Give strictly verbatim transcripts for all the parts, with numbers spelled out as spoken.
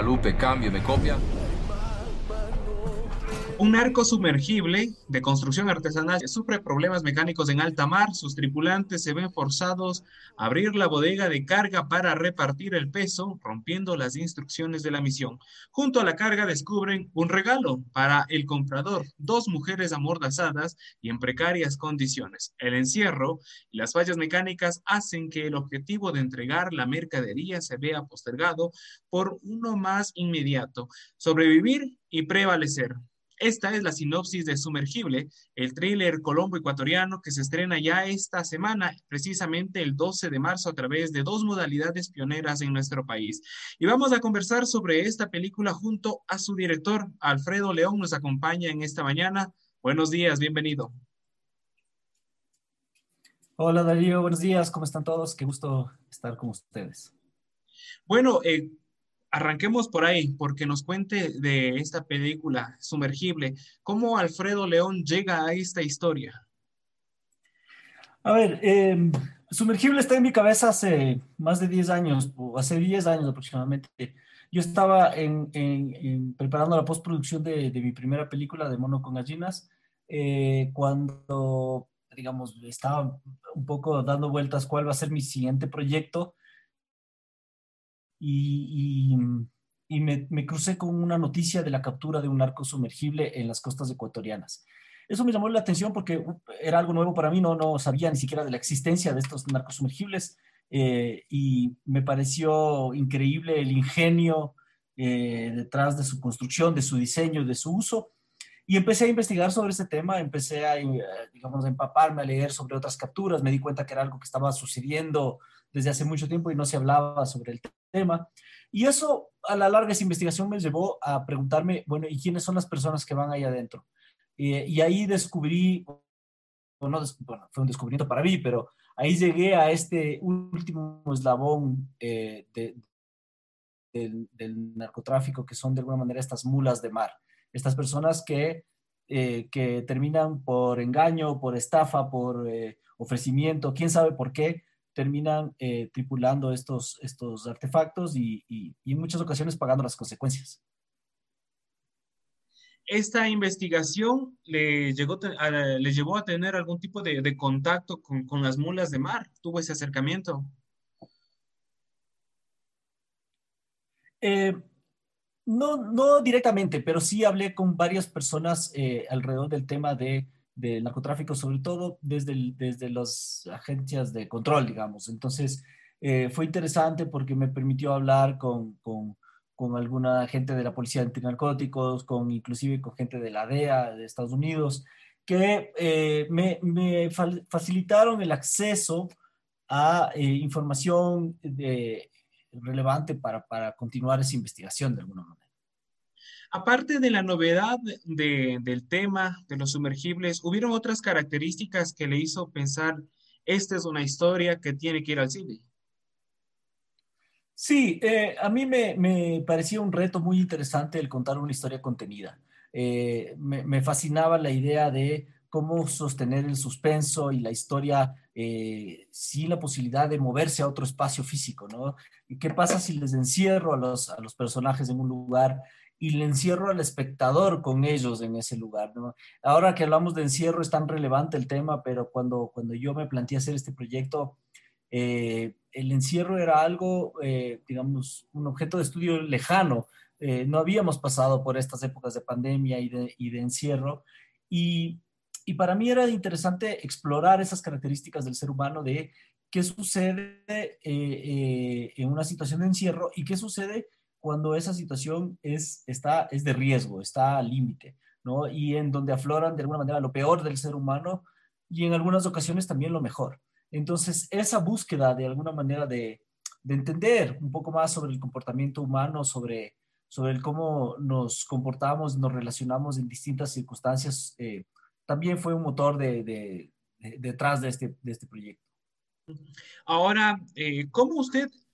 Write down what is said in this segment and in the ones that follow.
Guadalupe, cambio, ¿me copia? Un narco sumergible de construcción artesanal sufre problemas mecánicos en alta mar. Sus tripulantes se ven forzados a abrir la bodega de carga para repartir el peso, rompiendo las instrucciones de la misión. Junto a la carga descubren un regalo para el comprador, dos mujeres amordazadas y en precarias condiciones. El encierro y las fallas mecánicas hacen que el objetivo de entregar la mercadería se vea postergado por uno más inmediato: sobrevivir y prevalecer. Esta es la sinopsis de Sumergible, el thriller colombo-ecuatoriano que se estrena ya esta semana, precisamente el doce de marzo, a través de dos modalidades pioneras en nuestro país. Y vamos a conversar sobre esta película junto a su director, Alfredo León, nos acompaña en esta mañana. Buenos días, bienvenido. Hola Darío, buenos días, ¿cómo están todos? Qué gusto estar con ustedes. Bueno, eh, arranquemos por ahí, porque nos cuente de esta película Sumergible, cómo Alfredo León llega a esta historia. A ver, eh, Sumergible está en mi cabeza hace más de diez años, o hace diez años aproximadamente. Yo estaba en, en- en preparando la postproducción de, de mi primera película de Mono con Gallinas, eh, cuando, digamos, estaba un poco dando vueltas cuál va a ser mi siguiente proyecto y, y- y me, me crucé con una noticia de la captura de un narco sumergible en las costas ecuatorianas. Eso me llamó la atención porque uh, era algo nuevo para mí, no, no sabía ni siquiera de la existencia de estos narcos sumergibles, eh, y me pareció increíble el ingenio eh, detrás de su construcción, de su diseño, de su uso. Y empecé a investigar sobre ese tema, empecé a, eh, digamos, a empaparme, a leer sobre otras capturas, me di cuenta que era algo que estaba sucediendo desde hace mucho tiempo y no se hablaba sobre el tema. Y eso, a la larga, esa investigación me llevó a preguntarme, bueno, ¿y quiénes son las personas que van ahí adentro? Eh, y ahí descubrí, bueno, des- bueno, fue un descubrimiento para mí, pero ahí llegué a este último eslabón eh, de- del, del narcotráfico, que son de alguna manera estas mulas de mar, estas personas que, eh, que terminan por engaño, por estafa, por eh, ofrecimiento, quién sabe por qué, terminan eh, tripulando estos, estos artefactos y, y, y en muchas ocasiones pagando las consecuencias. ¿Esta investigación le, llegó te- a- le llevó a tener algún tipo de, de contacto con, con las mulas de mar? ¿Tuvo ese acercamiento? Eh, No, no directamente, pero sí hablé con varias personas eh, alrededor del tema de, del narcotráfico, sobre todo desde, el- desde las agencias de control, digamos. Entonces, eh, fue interesante porque me permitió hablar con, con, con alguna gente de la Policía Antinarcóticos, con inclusive con gente de la D E A de Estados Unidos, que eh, me, me fal- facilitaron el acceso a eh, información de, relevante para, para continuar esa investigación de alguna manera. Aparte de la novedad de- del tema de los sumergibles, ¿hubieron otras características que le hizo pensar, esta es una historia que tiene que ir al cine? Sí, eh, a mí me, me parecía un reto muy interesante el contar una historia contenida. Eh, me, me fascinaba la idea de cómo sostener el suspenso y la historia eh, sin la posibilidad de moverse a otro espacio físico, ¿no? ¿Y qué pasa si les encierro a los, a los personajes en un lugar y le encierro al espectador con ellos en ese lugar, ¿no? Ahora que hablamos de encierro es tan relevante el tema, pero cuando, cuando yo me planteé hacer este proyecto, eh, el encierro era algo, eh, digamos, un objeto de estudio lejano. Eh, no habíamos pasado por estas épocas de pandemia y de, y de encierro. Y, y para mí era interesante explorar esas características del ser humano de qué sucede eh, eh, en una situación de encierro y qué sucede cuando esa situación es, está, es de riesgo, está al límite, ¿no? Y en donde afloran de alguna manera lo peor del ser humano y en algunas ocasiones también lo mejor. Entonces, esa búsqueda de alguna manera de, de entender un poco más sobre el comportamiento humano, sobre, sobre el cómo nos comportamos, nos relacionamos en distintas circunstancias, eh, también fue un motor de, de- de- detrás de este, de este proyecto. Ahora, eh, ¿cómo usted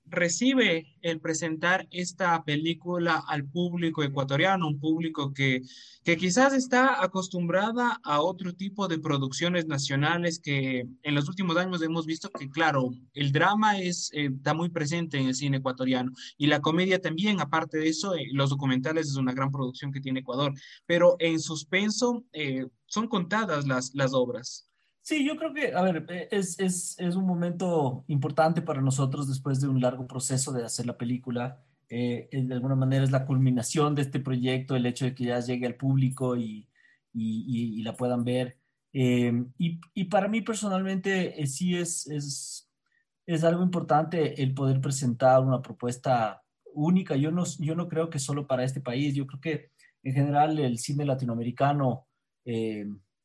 recibe el presentar esta película al público ecuatoriano, un público que, que quizás está acostumbrada a otro tipo de producciones nacionales que en los últimos años hemos visto que, claro, el drama es, eh, está muy presente en el cine ecuatoriano y la comedia también, aparte de eso, eh, los documentales es una gran producción que tiene Ecuador, pero en suspenso eh, son contadas las, las obras. Sí, yo creo que, a ver, eh, es, es, es un momento importante para nosotros después de un largo proceso de hacer la película. Eh, eh, de alguna manera es la culminación de este proyecto, el hecho de que ya llegue al público y, y, y- y la puedan ver. Eh, y, y para mí personalmente eh, sí es, es, es algo importante el poder presentar una propuesta única. Yo no, yo no creo que solo para este país, yo creo que en general el cine latinoamericano... eh,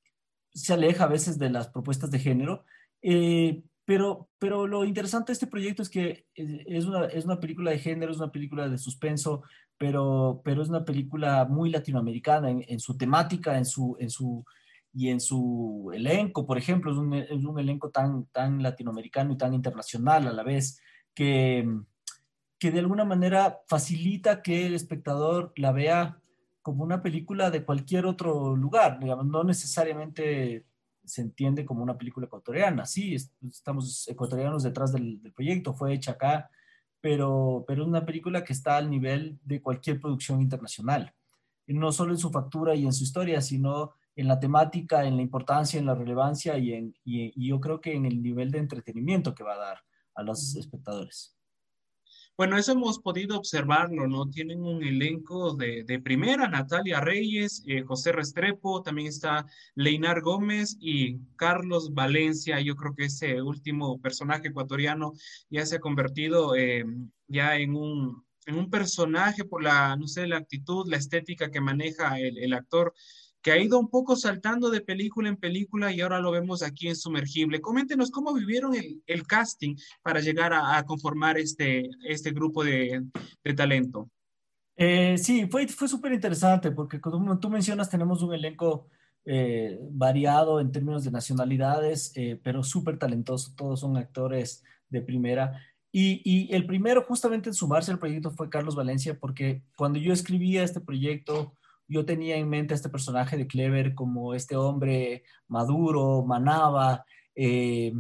se aleja a veces de las propuestas de género, eh, pero, pero lo interesante de este proyecto es que eh, es una, es una película de género, es una película de suspenso, pero, pero es una película muy latinoamericana en, en su temática, en su, en su, y en su elenco, por ejemplo, es un, es un elenco tan, tan latinoamericano y tan internacional a la vez, que, que de alguna manera facilita que el espectador la vea como una película de cualquier otro lugar, digamos, no necesariamente se entiende como una película ecuatoriana, sí, es- estamos ecuatorianos detrás del, del proyecto, fue hecha acá, pero, pero es una película que está al nivel de cualquier producción internacional, y no solo en su factura y en su historia, sino en la temática, en la importancia, en la relevancia y, en, y, y yo creo que en el nivel de entretenimiento que va a dar a los espectadores. Bueno, eso hemos podido observarlo, ¿no? Tienen un elenco de, de primera, Natalia Reyes, eh, José Restrepo, también está Leinar Gómez y Carlos Valencia. Yo creo que ese último personaje ecuatoriano ya se ha convertido eh, ya en un, en un personaje por la, no sé, la actitud, la estética que maneja el, el actor que ha ido un poco saltando de película en película y ahora lo vemos aquí en Sumergible. Coméntenos cómo vivieron el, el casting para llegar a, a conformar este, este grupo de, de talento. Eh, sí, fue, fue súper interesante porque como tú mencionas, tenemos un elenco eh, variado en términos de nacionalidades, eh, pero súper talentoso. Todos son actores de primera. Y, y el primero justamente en sumarse al proyecto fue Carlos Valencia, porque cuando yo escribía este proyecto, yo tenía en mente a este personaje de Clever como este hombre maduro, manaba, eh,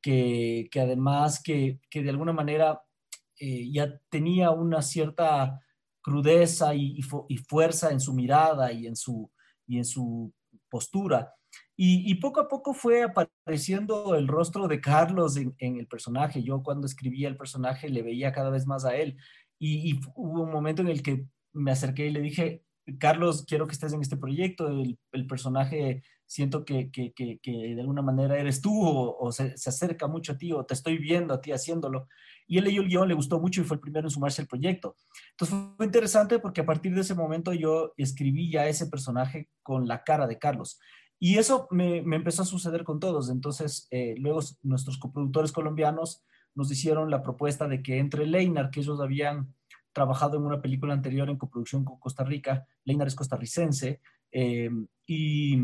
que, que además que, que de alguna manera eh, ya tenía una cierta crudeza y, y, y, fuerza en su mirada y en su, y en su postura. Y, y, poco a poco fue apareciendo el rostro de Carlos en, en, el personaje. Yo cuando escribía el personaje le veía cada vez más a él. Y, y hubo un momento en el que me acerqué y le dije, Carlos, quiero que estés en este proyecto. El, el personaje siento que, que, que, que, de alguna manera eres tú o, o se, se, acerca mucho a ti o te estoy viendo a ti haciéndolo. Y él leyó el guión, le gustó mucho y fue el primero en sumarse al proyecto. Entonces fue interesante porque a partir de ese momento yo escribí ya ese personaje con la cara de Carlos. Y eso me, me empezó a suceder con todos. Entonces, eh, luego nuestros coproductores colombianos nos hicieron la propuesta de que entre Leinar, que ellos habían trabajado en una película anterior en coproducción con Costa Rica, Leinar es costarricense, eh, y,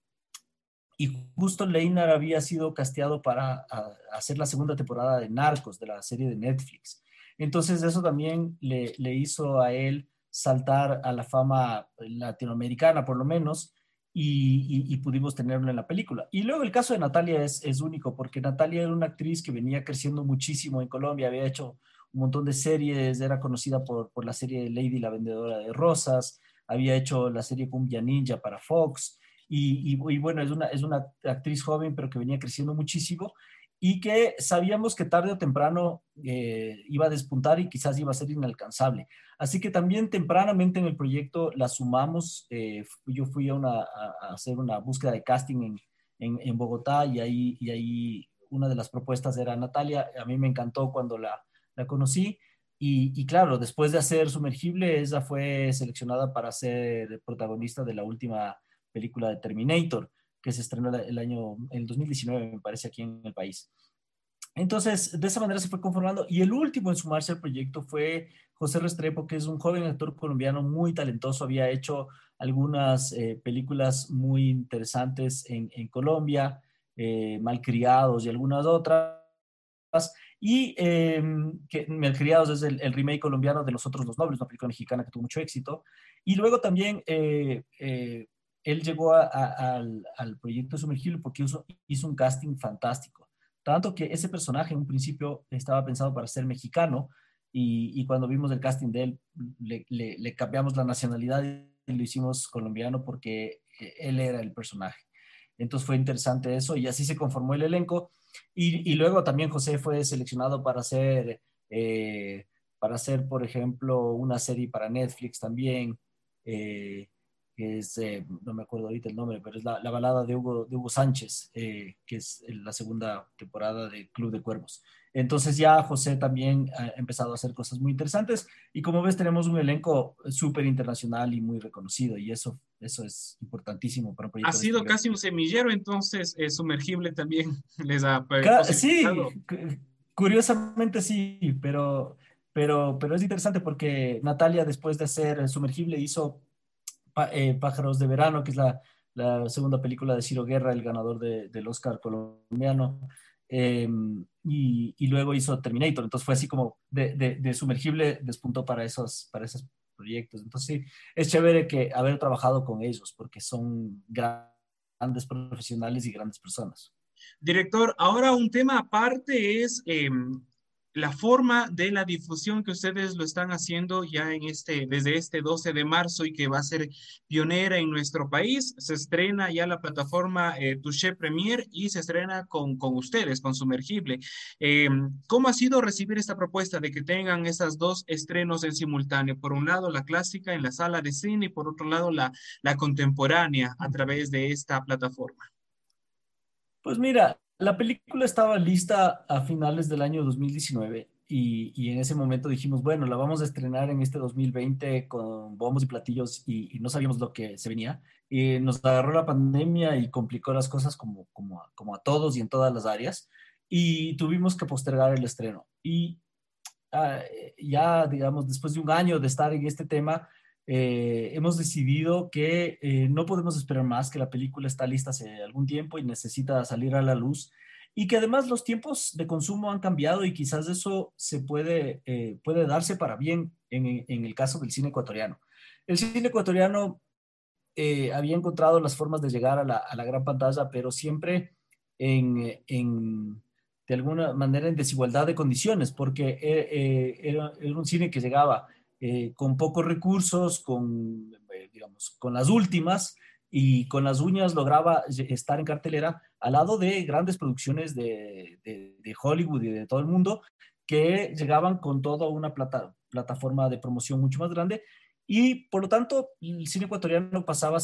y justo Leinar había sido casteado para a, a hacer la segunda temporada de Narcos, de la serie de Netflix. Entonces eso también le, le hizo a él saltar a la fama latinoamericana, por lo menos, y, y, y, pudimos tenerlo en la película. Y luego el caso de Natalia es, es único, porque Natalia era una actriz que venía creciendo muchísimo en Colombia, había hecho un montón de series, era conocida por, por la serie Lady la Vendedora de Rosas, había hecho la serie Cumbia Ninja para Fox, y, y, y, bueno, es una, es una actriz joven, pero que venía creciendo muchísimo y que sabíamos que tarde o temprano eh, iba a despuntar y quizás iba a ser inalcanzable. Así que también tempranamente en el proyecto la sumamos. Eh, yo fui a, una, a, a, hacer una búsqueda de casting en, en, en Bogotá y ahí, y ahí una de las propuestas era Natalia. A mí me encantó cuando la, la conocí. Y, y, claro, después de hacer Sumergible, ella fue seleccionada para ser protagonista de la última película de Terminator, que se estrenó el año, el dos mil diecinueve, me parece, aquí en el país. Entonces, de esa manera se fue conformando. Y el último en sumarse al proyecto fue José Restrepo, que es un joven actor colombiano muy talentoso. Había hecho algunas eh, películas muy interesantes en, en Colombia, eh, Malcriados y algunas otras. Y eh, que Malcriados es el, el remake colombiano de Los Otros Dos Nobles, una película mexicana que tuvo mucho éxito. Y luego también eh, eh, él llegó a, a, al, al proyecto Sumergible porque hizo, hizo un casting fantástico. Tanto que ese personaje en un principio estaba pensado para ser mexicano y, y cuando vimos el casting de él le, le, le cambiamos la nacionalidad y lo hicimos colombiano porque él era el personaje. Entonces fue interesante eso y así se conformó el elenco. Y, y luego también José fue seleccionado para hacer, eh, para hacer, por ejemplo, una serie para Netflix también, eh, que es, eh, no me acuerdo ahorita el nombre, pero es la, la balada de Hugo, de Hugo Sánchez, eh, que es la segunda temporada de Club de Cuervos. Entonces ya José también ha empezado a hacer cosas muy interesantes y como ves tenemos un elenco súper internacional y muy reconocido y eso, eso es importantísimo para un Ha proyecto de este sido nivel. casi un semillero, entonces eh, Sumergible también les ha eh, Sí, posibilitado. curiosamente sí, pero, pero, pero es interesante porque Natalia después de hacer Sumergible hizo eh, Pájaros de Verano, que es la, la, segunda película de Ciro Guerra, el ganador de, del Oscar colombiano, eh, y, y, luego hizo Terminator, entonces fue así como de, de, de Sumergible despuntó para esos, para esos proyectos. Entonces sí, es chévere que haber trabajado con ellos porque son grandes profesionales y grandes personas. Director, ahora un tema aparte es eh, la forma de la difusión que ustedes lo están haciendo ya en este, desde este doce de marzo y que va a ser pionera en nuestro país. Se estrena ya la plataforma eh, Touché Premier y se estrena con, con ustedes, con Sumergible. Eh, ¿Cómo ha sido recibir esta propuesta de que tengan esas dos estrenos en simultáneo? Por un lado, la clásica en la sala de cine y por otro lado, la, la contemporánea a través de esta plataforma. Pues mira, la película estaba lista a finales del año dos mil diecinueve y, y en ese momento dijimos, bueno, la vamos a estrenar en este dos mil veinte con bombos y platillos y, y no sabíamos lo que se venía. Y nos agarró la pandemia y complicó las cosas como, como, a, como a todos y en todas las áreas y tuvimos que postergar el estreno. Y ah, ya, digamos, después de un año de estar en este tema, eh, hemos decidido que eh, no podemos esperar más, que la película está lista hace algún tiempo y necesita salir a la luz, y que además los tiempos de consumo han cambiado y quizás eso se puede, eh, puede darse para bien en, en, el caso del cine ecuatoriano. El cine ecuatoriano eh, había encontrado las formas de llegar a la, a la gran pantalla, pero siempre en, en, de alguna manera en desigualdad de condiciones, porque eh, eh, era, era, un cine que llegaba eh, con pocos recursos, con, eh, digamos, con las últimas y con las uñas lograba estar en cartelera al lado de grandes producciones de, de, de Hollywood y de todo el mundo que llegaban con toda una plata, plataforma de promoción mucho más grande y por lo tanto el cine ecuatoriano pasaba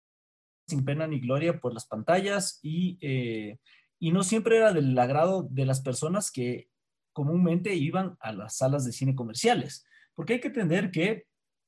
sin pena ni gloria por las pantallas y, eh, y no siempre era del agrado de las personas que comúnmente iban a las salas de cine comerciales, porque hay que entender que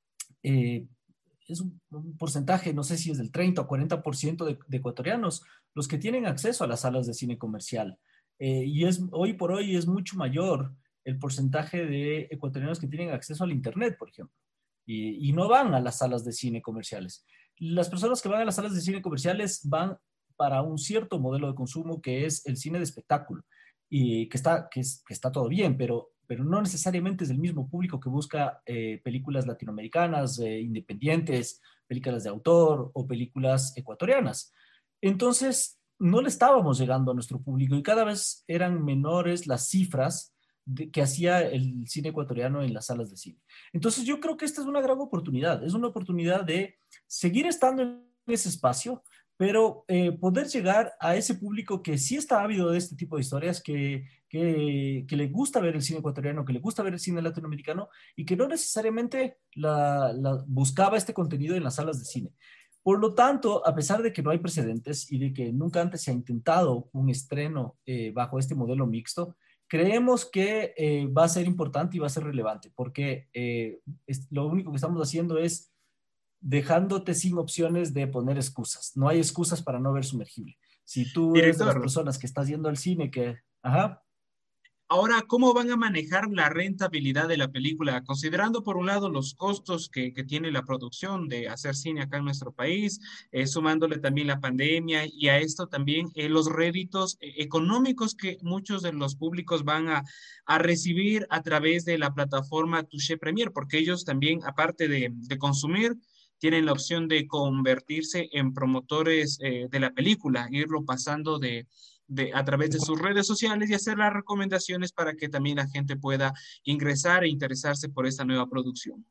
eh, es un, un, porcentaje, no sé si es del treinta o cuarenta por ciento de, de ecuatorianos los que tienen acceso a las salas de cine comercial. Eh, y es, hoy por hoy es mucho mayor el porcentaje de ecuatorianos que tienen acceso al Internet, por ejemplo, y, y no van a las salas de cine comerciales. Las personas que van a las salas de cine comerciales van para un cierto modelo de consumo que es el cine de espectáculo y que está, que es, que está todo bien, pero, pero no necesariamente es el mismo público que busca eh, películas latinoamericanas, eh, independientes, películas de autor o películas ecuatorianas. Entonces, no le estábamos llegando a nuestro público y cada vez eran menores las cifras de, que hacía el cine ecuatoriano en las salas de cine. Entonces, yo creo que esta es una gran oportunidad, es una oportunidad de seguir estando en ese espacio, pero eh, poder llegar a ese público que sí está ávido de este tipo de historias, que, que, que le gusta ver el cine ecuatoriano, que le gusta ver el cine latinoamericano y que no necesariamente la, la buscaba este contenido en las salas de cine. Por lo tanto, a pesar de que no hay precedentes y de que nunca antes se ha intentado un estreno eh, bajo este modelo mixto, creemos que eh, va a ser importante y va a ser relevante, porque eh, es, lo único que estamos haciendo es dejándote sin opciones de poner excusas. No hay excusas para no ver Sumergible. Si tú eres de las Director, personas que estás yendo al cine, que, ajá, Ahora, ¿cómo van a manejar la rentabilidad de la película? Considerando por un lado los costos que, que tiene la producción de hacer cine acá en nuestro país, eh, sumándole también la pandemia y a esto también eh, los réditos eh, económicos que muchos de los públicos van a, a recibir a través de la plataforma Touché Premier, porque ellos también, aparte de, de consumir, tienen la opción de convertirse en promotores eh, de la película, irlo pasando de de, a través de sus redes sociales y hacer las recomendaciones para que también la gente pueda ingresar e interesarse por esta nueva producción.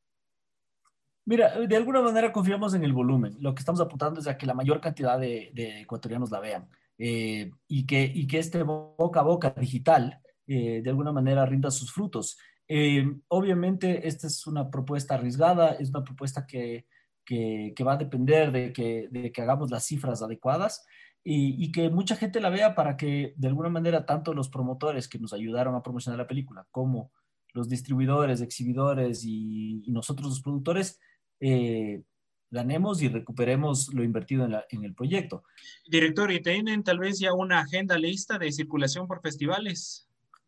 Mira, de alguna manera confiamos en el volumen. Lo que estamos apuntando es a que la mayor cantidad de, de ecuatorianos la vean eh, y, que, y que este boca a boca digital eh, de alguna manera rinda sus frutos. Eh, obviamente, esta es una propuesta arriesgada, es una propuesta que, que, que va a depender de que, de que hagamos las cifras adecuadas y, y que mucha gente la vea para que de alguna manera tanto los promotores que nos ayudaron a promocionar la película como los distribuidores, exhibidores y, y nosotros los productores eh, ganemos y recuperemos lo invertido en, la, en el proyecto. Director, ¿y tienen tal vez ya una agenda lista de circulación por festivales?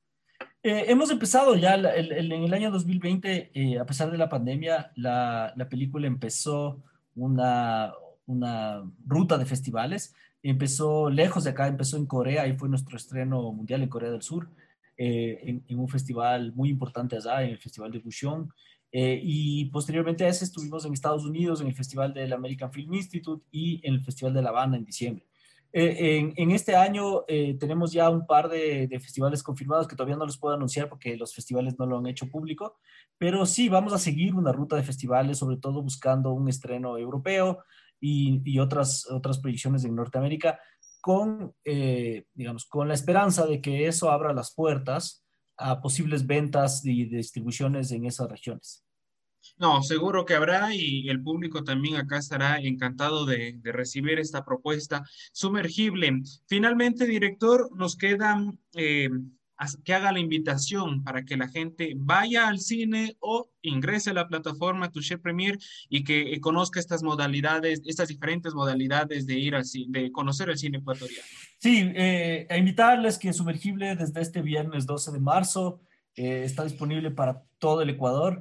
Eh, hemos empezado ya el, el, en el año dos mil veinte, eh, a pesar de la pandemia, la, la película empezó una, una ruta de festivales. Empezó lejos de acá, empezó en Corea y fue nuestro estreno mundial en Corea del Sur, eh, en, en, un festival muy importante allá, en el Festival de Bucheon. Eh, y posteriormente a ese estuvimos en Estados Unidos, en el Festival del American Film Institute y en el Festival de La Habana en diciembre. Eh, en, en, este año eh, tenemos ya un par de, de, festivales confirmados que todavía no los puedo anunciar porque los festivales no lo han hecho público, pero sí vamos a seguir una ruta de festivales, sobre todo buscando un estreno europeo y, y otras, otras proyecciones en Norteamérica, con, eh, digamos, con la esperanza de que eso abra las puertas a posibles ventas y distribuciones en esas regiones. No, seguro que habrá y el público también acá estará encantado de, de recibir esta propuesta sumergible. Finalmente, director, nos queda eh, que haga la invitación para que la gente vaya al cine o ingrese a la plataforma Touché Premier y que eh, conozca estas modalidades, estas diferentes modalidades de ir al cine, de conocer el cine ecuatoriano. Sí, eh, a invitarles que Sumergible desde este viernes doce de marzo eh, está disponible para todo el Ecuador.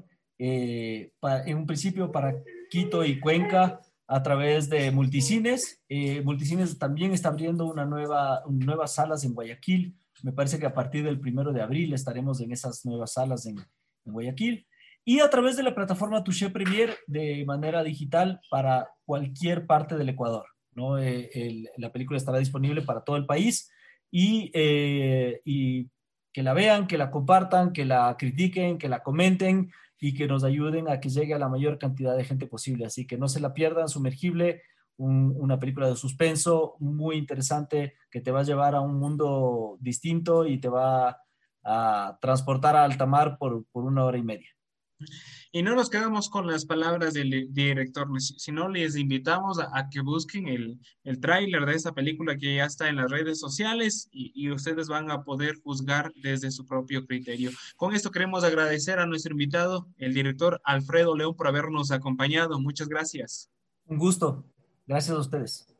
Eh, pa, en un principio para Quito y Cuenca a través de Multicines. Eh, Multicines también está abriendo una nueva, nuevas salas en Guayaquil. Me parece que a partir del primero de abril estaremos en esas nuevas salas en, en Guayaquil. Y a través de la plataforma Touché Premier de manera digital para cualquier parte del Ecuador, ¿no? Eh, el, la película estará disponible para todo el país y, eh, y que la vean, que la compartan, que la critiquen, que la comenten y que nos ayuden a que llegue a la mayor cantidad de gente posible. Así que no se la pierdan, Sumergible, un, una película de suspenso muy interesante que te va a llevar a un mundo distinto y te va a transportar a alta mar por, por una hora y media. Y no nos quedamos con las palabras del director, sino les invitamos a, a que busquen el, el tráiler de esta película que ya está en las redes sociales y, y ustedes van a poder juzgar desde su propio criterio. Con esto queremos agradecer a nuestro invitado, el director Alfredo León, por habernos acompañado. Muchas gracias. Un gusto. Gracias a ustedes.